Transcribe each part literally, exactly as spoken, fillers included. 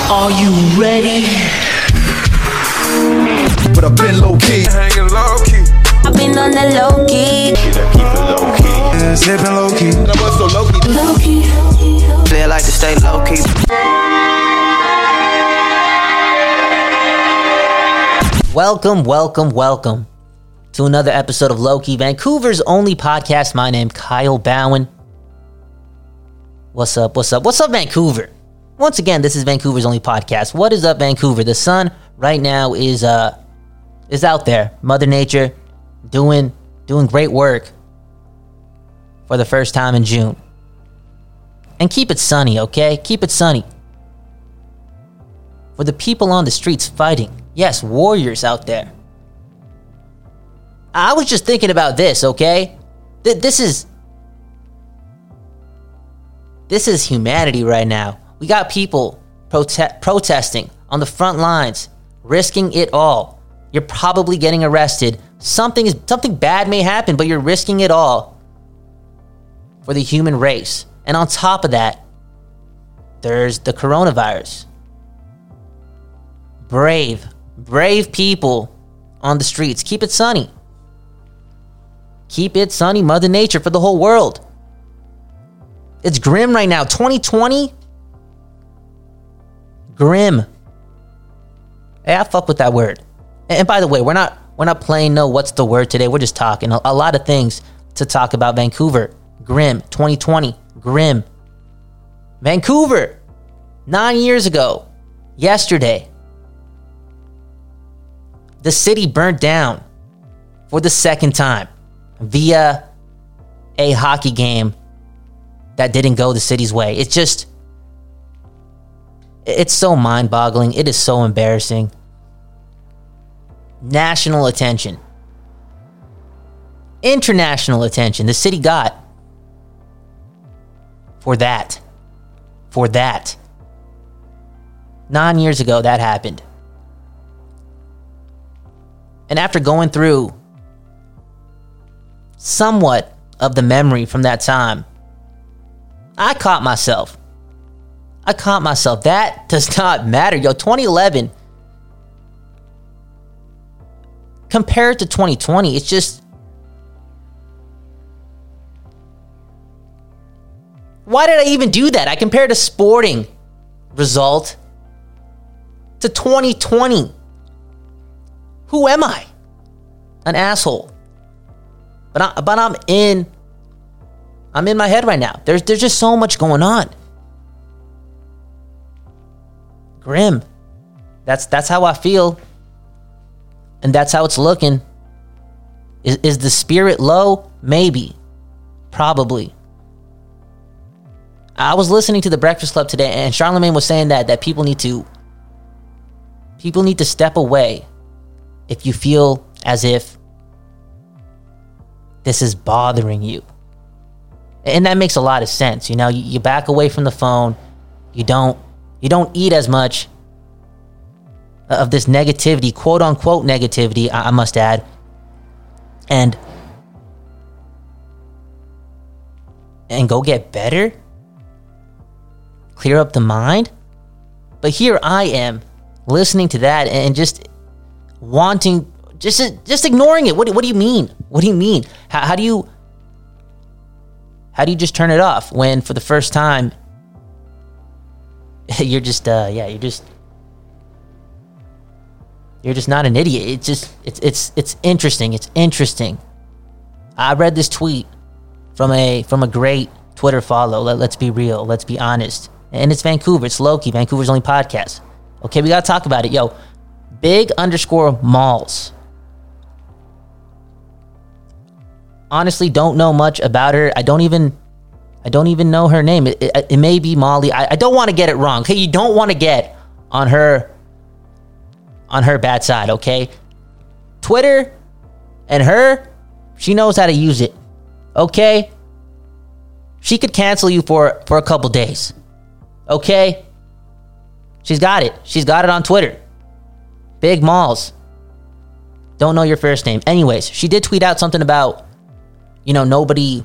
Are you ready? But I've been low key, hanging low key. I've been on the low key. Keep it low key. Yeah, sipping low key. I was so low key. Low key. They like to stay low key. Welcome, welcome, welcome to another episode of Low Key, Vancouver's only podcast. My name Kyle Bowen. What's up? What's up? What's up, Vancouver? Once again, this is Vancouver's only podcast. What is up, Vancouver? The sun right now is uh is out there. Mother Nature doing doing great work for the first time in June. And keep it sunny, okay? Keep it sunny. For the people on the streets fighting. Yes, warriors out there. I was just thinking about this, okay? Th- this is... This is humanity right now. We got people prote- protesting on the front lines, risking it all. You're probably getting arrested. Something is something bad may happen, but you're risking it all for the human race. And on top of that, there's the coronavirus. Brave, brave people on the streets. Keep it sunny. Keep it sunny, Mother Nature, for the whole world. It's grim right now. twenty twenty. Grim. Hey, I fuck with that word. And by the way, we're not we're not playing no what's the word today. We're just talking. A, a lot of things to talk about Vancouver. Grim. twenty twenty. Grim. Vancouver. Nine years ago. Yesterday. The city burnt down for the second time via a hockey game that didn't go the city's way. It's just, it's so mind-boggling. It is so embarrassing. National attention. International attention. The city got for that. For that. Nine years ago, that happened. And after going through somewhat of the memory from that time, I caught myself. I caught myself. That does not matter. Yo, twenty eleven, compared to twenty twenty, it's just... Why did I even do that? I compared a sporting result to twenty twenty. Who am I? An asshole. But I, but I'm in I'm in my head right now. There's there's just so much going on. Grim. That's that's how I feel. And that's how it's looking. Is is the spirit low? Maybe. Probably. I was listening to the Breakfast Club today, and Charlamagne was saying that that people need to people need to step away if you feel as if this is bothering you. And that makes a lot of sense. You know, you, you back away from the phone. You don't you don't eat as much of this negativity, quote unquote negativity, I, I must add. And and go get better. Clear up the mind. But here I am listening to that and just wanting, just just ignoring it. What, what do you mean? What do you mean? How, how do you, how do you just turn it off when for the first time you're just, uh, yeah, you're just, you're just not an idiot. It's just, it's it's it's interesting. It's interesting. I read this tweet from a from a great Twitter follow. Let, let's be real. Let's be honest. And it's Vancouver. It's Low Key, Vancouver's only podcast. Okay, we gotta talk about it. Yo, big underscore malls. Honestly, don't know much about her. I don't even, I don't even know her name. It, it, it may be Molly. I, I don't want to get it wrong. Okay, you don't want to get on her, on her bad side. Okay, Twitter and her, she knows how to use it. Okay, she could cancel you for for a couple days. Okay, she's got it. She's got it on Twitter. Big malls. Don't know your first name. Anyways, she did tweet out something about, you know, nobody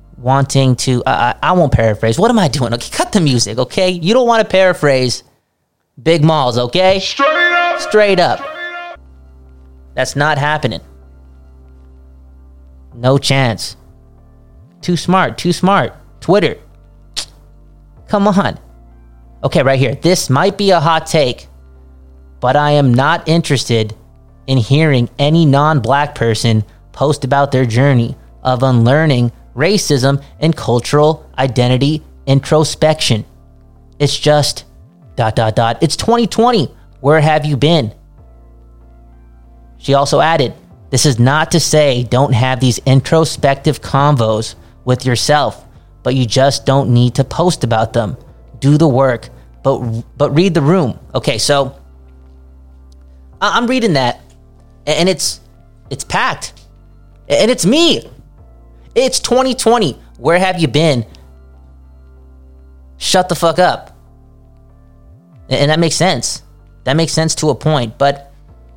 wanting to, uh, I won't paraphrase. What am I doing? Okay, cut the music, okay? You don't want to paraphrase big malls, okay? Straight up. Straight up. That's not happening. No chance. Too smart, too smart. Twitter. Come on. Okay, right here. This might be a hot take, but I am not interested in hearing any non-black person post about their journey of unlearning racism and cultural identity introspection. It's just dot dot dot. It's twenty twenty. Where have you been? She also added, this is not to say don't have these introspective convos with yourself, but you just don't need to post about them. Do the work, but but read the room. Okay, so I- I'm reading that, and it's it's packed, and it's me. It's twenty twenty. Where have you been? Shut the fuck up. And that makes sense. That makes sense to a point, but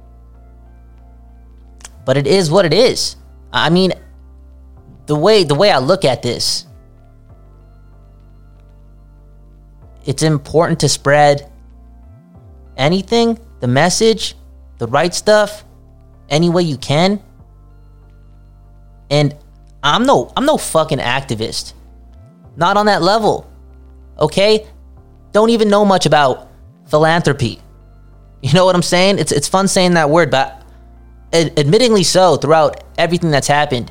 but it is what it is. I mean, the way the way I look at this, it's important to spread anything, the message, the right stuff, any way you can. And I'm no I'm no fucking activist. Not on that level. Okay? Don't even know much about philanthropy. You know what I'm saying? It's it's fun saying that word, but ad- admittingly so, throughout everything that's happened,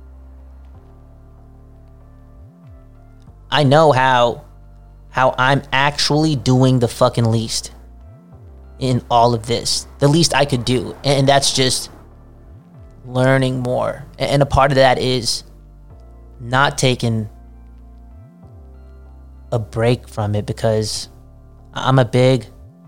I know how how I'm actually doing the fucking least in all of this. The least I could do. And that's just learning more. And a part of that is not taking a break from it, because I'm a big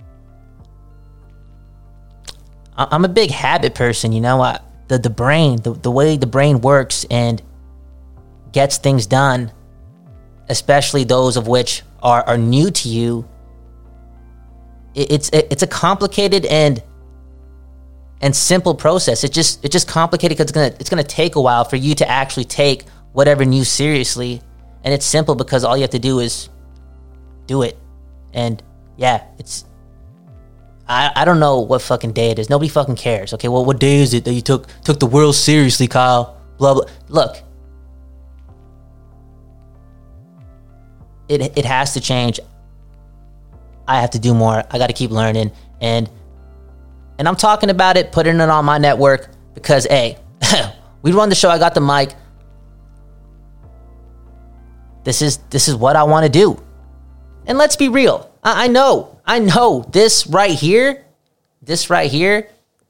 I'm a big habit person, you know. I, the the brain, the, the way the brain works and gets things done, especially those of which are, are new to you, it, it's it, it's a complicated and and simple process. It just it's just complicated because it's gonna it's gonna take a while for you to actually take whatever new seriously, and it's simple because all you have to do is do it. And yeah, it's I, I don't know what fucking day it is. Nobody fucking cares. Okay, well, what day is it that you took took the world seriously, Kyle? Blah blah. Look, it it has to change. I have to do more. I got to keep learning, and and I'm talking about it, putting it on my network because hey, we run the show. I got the mic. This is this is what I want to do. And let's be real. I, I know, I know this right here, this right here,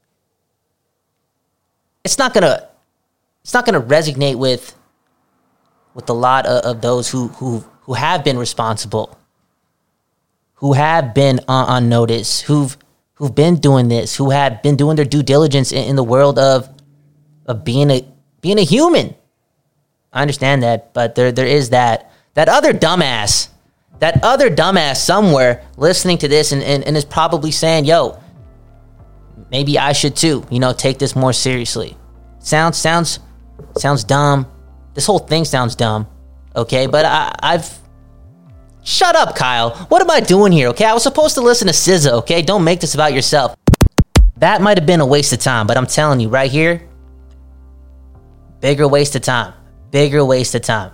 it's not gonna, it's not gonna resonate with, with a lot of, of those who who who have been responsible, who have been on, on notice, who've who've been doing this, who have been doing their due diligence in, in the world of of being a being a human. I understand that, but there there is that that other dumbass. That other dumbass somewhere listening to this and, and, and is probably saying, yo, maybe I should too, you know, take this more seriously. Sounds, sounds, sounds dumb. This whole thing sounds dumb. Okay, but I, I've... Shut up, Kyle. What am I doing here, okay? I was supposed to listen to S Z A, okay? Don't make this about yourself. That might have been a waste of time, but I'm telling you, right here, bigger waste of time. Bigger waste of time.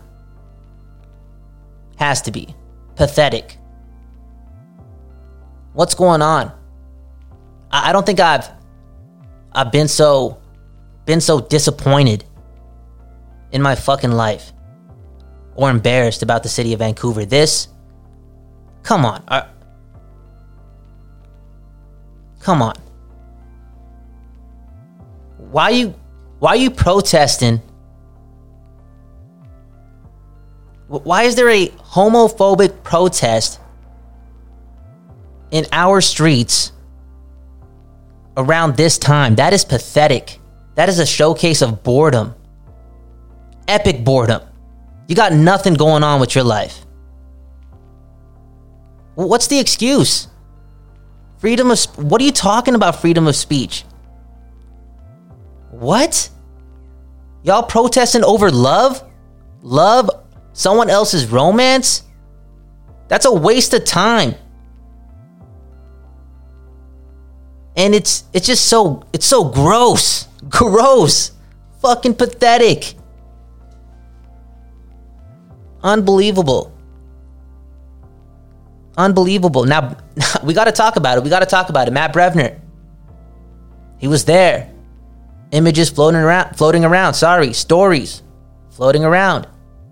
Has to be. Pathetic. What's going on? I, I don't think I've I've been so been so disappointed in my fucking life or embarrassed about the city of Vancouver. This, come on, uh, come on. Why you why are you protesting? Why is there a homophobic protest in our streets around this time? That is pathetic. That is a showcase of boredom. Epic boredom. You got nothing going on with your life. What's the excuse? Freedom of... What are you talking about, freedom of speech? What? Y'all protesting over love? Love... Someone else's romance? That's a waste of time. And it's it's just so it's so gross. Gross. Fucking pathetic. Unbelievable. Unbelievable. Now, we got to talk about it. We got to talk about it. Matt Brevner. He was there. Images floating around. Floating around. Sorry. Stories floating around.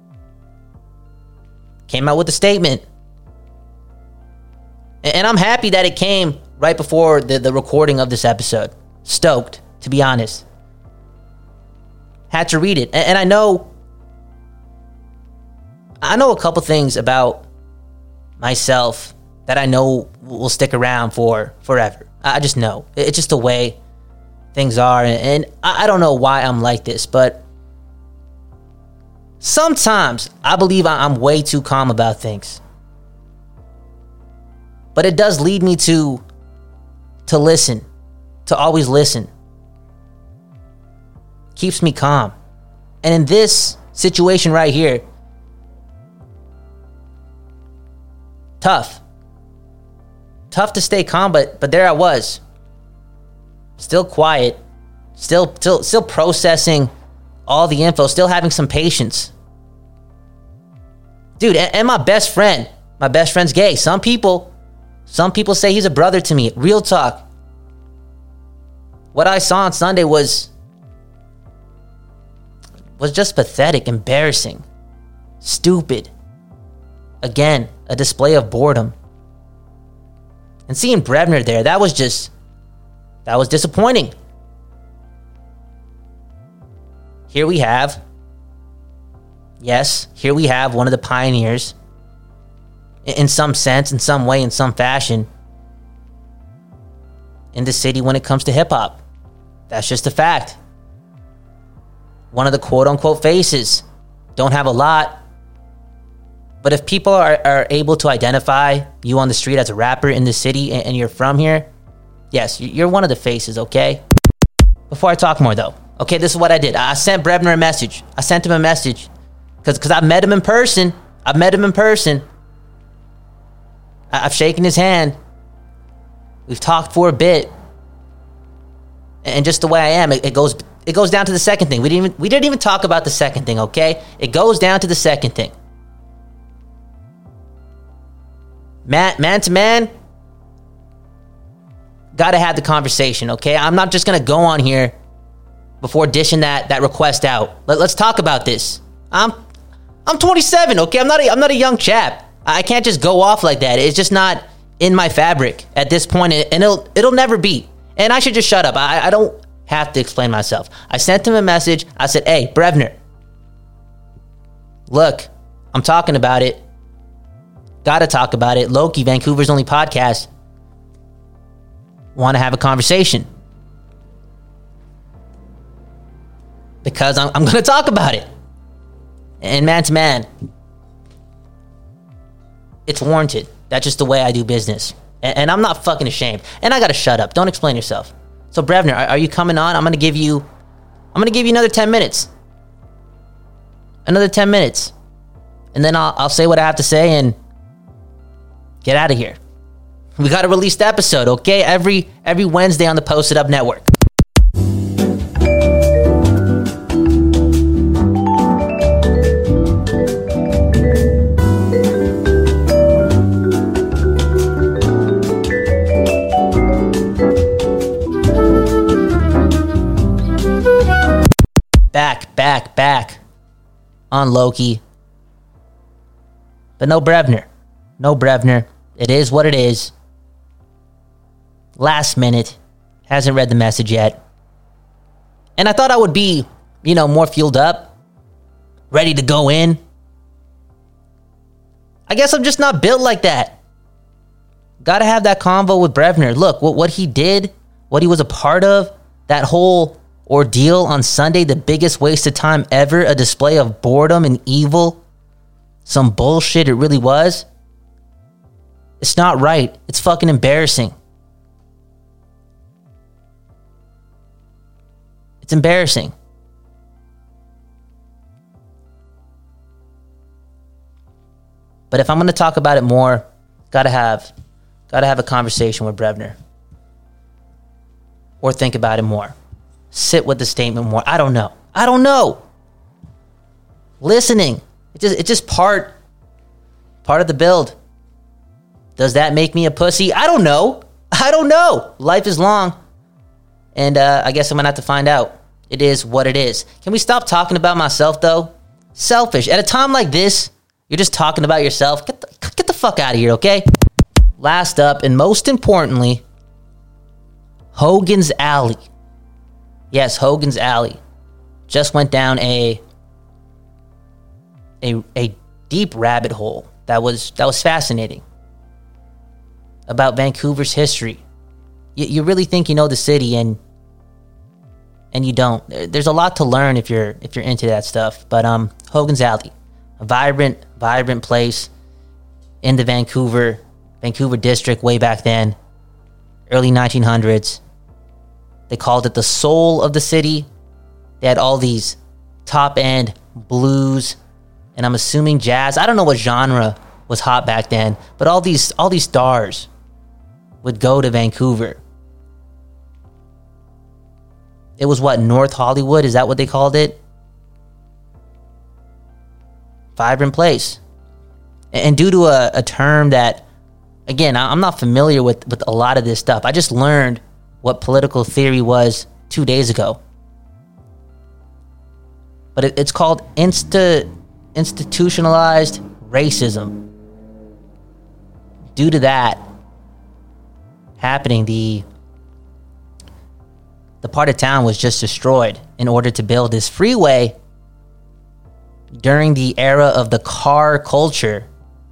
Came out with a statement. And I'm happy that it came right before the, the recording of this episode. Stoked, to be honest. Had to read it. And I know... I know a couple things about myself that I know will stick around for forever. I just know. It's just the way things are. And I don't know why I'm like this, but sometimes I believe I'm way too calm about things. But it does lead me to to listen, to always listen. Keeps me calm. And in this situation right here, tough. Tough to stay calm, but but there I was. Still quiet. Still still still processing all the info, still having some patience. Dude, and, and my best friend, my best friend's gay. Some people some people say he's a brother to me. Real talk. What I saw on Sunday was was just pathetic, embarrassing, stupid. Again, a display of boredom. And seeing Brevner there, that was just, that was disappointing. Here we have, yes, here we have one of the pioneers, in some sense, in some way, in some fashion, in the city when it comes to hip-hop. That's just a fact. One of the quote-unquote faces. Don't have a lot. But if people are, are able to identify you on the street as a rapper in the city and, and you're from here, yes, you're one of the faces, okay? Before I talk more, though, okay, this is what I did. I sent Brevner a message. I sent him a message because because I've met him in person. I've met him in person. I, I've shaken his hand. We've talked for a bit. And just the way I am, it, it goes it goes down to the second thing. We didn't even, we didn't even talk about the second thing, okay? It goes down to the second thing. Man, man to man, gotta have the conversation, okay? I'm not just gonna go on here before dishing that, that request out. Let, let's talk about this. I'm I'm twenty-seven, okay? I'm not a, I'm not a young chap. I can't just go off like that. It's just not in my fabric at this point, and it'll it'll never be. And I should just shut up. I, I don't have to explain myself. I sent him a message. I said, hey, Brevner, look, I'm talking about it. Gotta talk about it. Loki, Vancouver's only podcast. Want to have a conversation. Because I'm, I'm going to talk about it. And man to man, it's warranted. That's just the way I do business. And, and I'm not fucking ashamed. And I got to shut up. Don't explain yourself. So Brevner, are, are you coming on? I'm going to give you, I'm going to give you another ten minutes. Another ten minutes. And then I'll, I'll say what I have to say and get out of here. We got to release the episode, okay? Every every Wednesday on the Posted Up Network. Back, back, back on Loki. But no Brevner. No Brevner. It is what it is. Last minute. Hasn't read the message yet. And I thought I would be, you know, more fueled up. Ready to go in. I guess I'm just not built like that. Gotta have that convo with Brevner. Look, what, what he did, what he was a part of, that whole ordeal on Sunday, the biggest waste of time ever, a display of boredom and evil. Some bullshit it really was. It's not right. It's fucking embarrassing. It's embarrassing. But if I'm going to talk about it more, gotta have, gotta have a conversation with Brevner. or think about it more? Sit with the statement more. I don't know. I don't know. Listening. It's just, it's just part, part of the build. Does that make me a pussy? I don't know. I don't know. Life is long. And uh, I guess I'm going to have to find out. It is what it is. Can we stop talking about myself, though? Selfish. At a time like this, you're just talking about yourself. Get the, get the fuck out of here, okay? Last up, and most importantly, Hogan's Alley. Yes, Hogan's Alley. Just went down a, a, a deep rabbit hole that was, that was fascinating. About Vancouver's history. You, you really think you know the city, and and you don't. There's a lot to learn if you're if you're into that stuff. But um, Hogan's Alley, a vibrant, vibrant place in the Vancouver Vancouver district way back then, early nineteen hundreds. They called it the soul of the city. They had all these top end blues, and I'm assuming jazz. I don't know what genre was hot back then, but all these all these stars would go to Vancouver. It was what, North Hollywood? Is that what they called it? Vibrant place. And due to a, a term that, again, I'm not familiar with, with a lot of this stuff. I just learned what political theory was two days ago. But it, it's called insta, institutionalized racism. Due to that happening, the the part of town was just destroyed in order to build this freeway during the era of the car culture.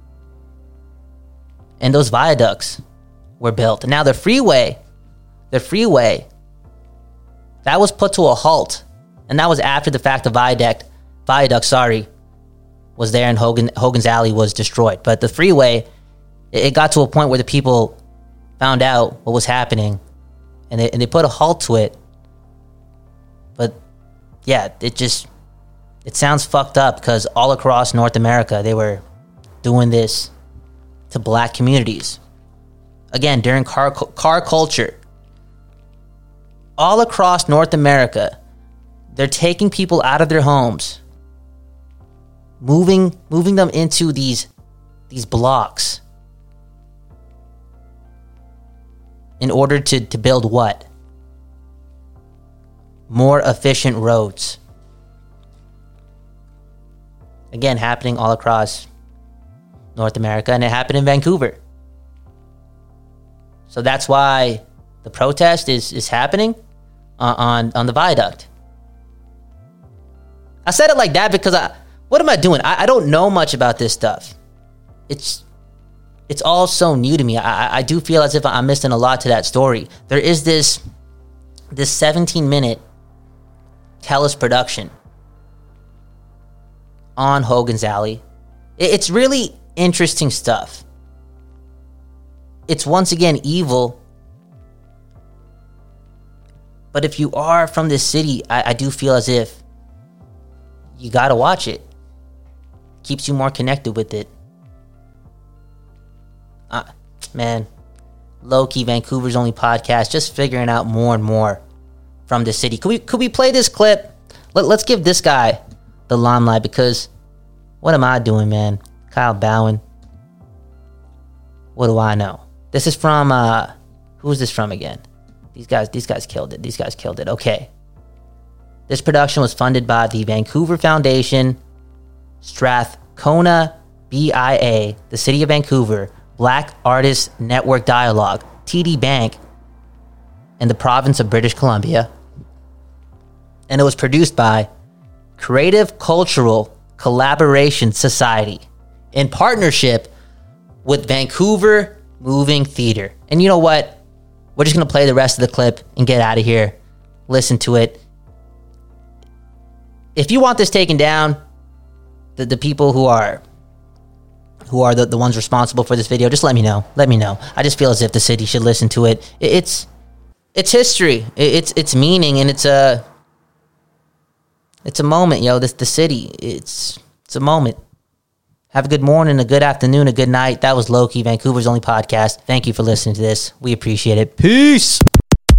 And those viaducts were built. And now the freeway, the freeway, that was put to a halt. And that was after the fact the viaduct, viaduct, sorry, was there and Hogan, Hogan's Alley was destroyed. But the freeway, it, it got to a point where the people found out what was happening, and they and they put a halt to it. But yeah, it just it sounds fucked up because all across North America they were doing this to black communities. Again, during car car culture, all across North America, they're taking people out of their homes, moving moving them into these these blocks. In order to, to build what? More efficient roads. Again, happening all across North America, and it happened in Vancouver. So that's why the protest is, is happening on, on, on the viaduct. I said it like that because I, what am I doing? I, I don't know much about this stuff. It's It's all so new to me. I, I do feel as if I'm missing a lot to that story. There is this this seventeen minute Telus production on Hogan's Alley. It, it's really interesting stuff. It's once again evil. But if you are from this city, I, I do feel as if you gotta watch it. Keeps you more connected with it. Uh, man, low-key Vancouver's only podcast, just figuring out more and more from the city. Could we could we play this clip? Let, let's give this guy the limelight, because what am I doing, man? Kyle Bowen. What do I know? This is from, uh, who is this from again? These guys, these guys killed it. These guys killed it. Okay. This production was funded by the Vancouver Foundation, Strathcona B I A, the City of Vancouver, Black Artists Network Dialogue, T D Bank, and the province of British Columbia. And it was produced by Creative Cultural Collaboration Society in partnership with Vancouver Moving Theater. And you know what? We're just going to play the rest of the clip and get out of here. Listen to it. If you want this taken down, the, the people who are who are the, the ones responsible for this video, just let me know. Let me know. I just feel as if the city should listen to it. it it's it's history. It, it's it's meaning, and it's a it's a moment, yo. This the city. It's it's a moment. Have a good morning, a good afternoon, a good night. That was Low-Key, Vancouver's only podcast. Thank you for listening to this. We appreciate it. Peace.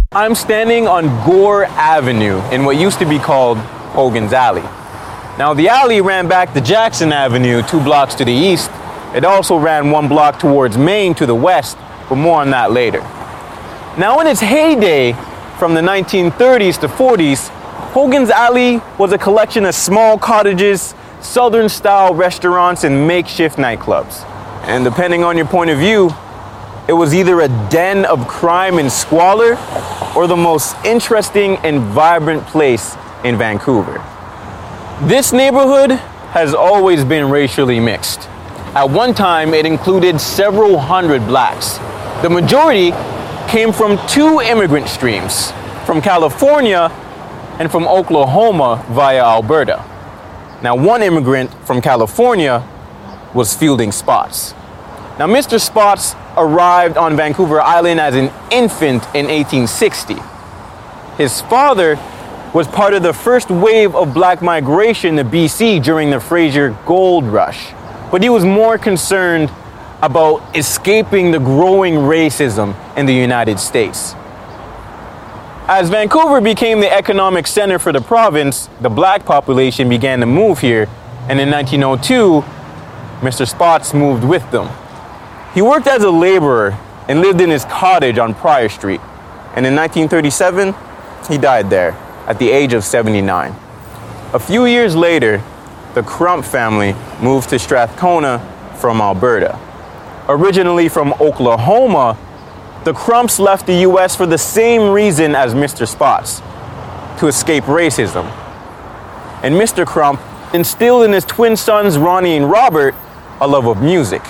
I'm standing on Gore Avenue in what used to be called Hogan's Alley. Now, the alley ran back to Jackson Avenue, two blocks to the east. It also ran one block towards Main to the west, but more on that later. Now, in its heyday, from the nineteen thirties to forties, Hogan's Alley was a collection of small cottages, Southern-style restaurants, and makeshift nightclubs. And depending on your point of view, it was either a den of crime and squalor or the most interesting and vibrant place in Vancouver. This neighborhood has always been racially mixed. At one time, it included several hundred blacks. The majority came from two immigrant streams, from California and from Oklahoma via Alberta. Now, one immigrant from California was Fielding Spots. Now, Mister Spots arrived on Vancouver Island as an infant in eighteen sixty. His father was part of the first wave of black migration to B C during the Fraser Gold Rush, but he was more concerned about escaping the growing racism in the United States. As Vancouver became the economic center for the province, the black population began to move here, and in nineteen oh two, Mister Spots moved with them. He worked as a laborer and lived in his cottage on Prior Street, and in nineteen thirty-seven, he died there at the age of seventy-nine. A few years later, the Crump family moved to Strathcona from Alberta. Originally from Oklahoma, the Crumps left the U S for the same reason as Mister Spots, to escape racism. And Mister Crump instilled in his twin sons, Ronnie and Robert, a love of music.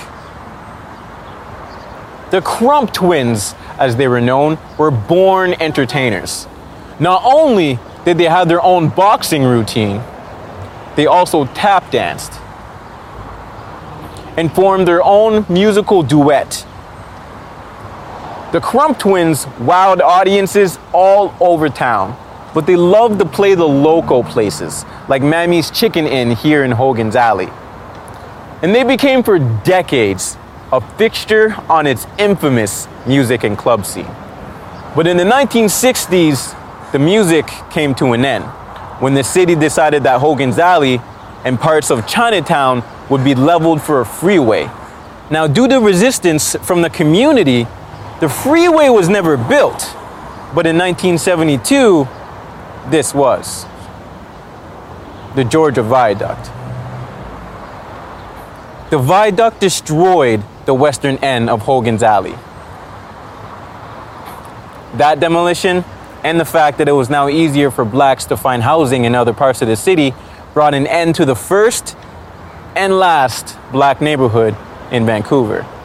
The Crump twins, as they were known, were born entertainers. Not only did they have their own boxing routine, they also tap danced and formed their own musical duet. The Crump twins wowed audiences all over town, but they loved to play the local places, like Mammy's Chicken Inn here in Hogan's Alley. And they became for decades a fixture on its infamous music and club scene. But in the nineteen sixties, the music came to an end when the city decided that Hogan's Alley and parts of Chinatown would be leveled for a freeway. Now, due to resistance from the community, the freeway was never built, but in nineteen seventy-two, this was the Georgia Viaduct. The viaduct destroyed the western end of Hogan's Alley. That demolition and the fact that it was now easier for blacks to find housing in other parts of the city brought an end to the first and last black neighborhood in Vancouver.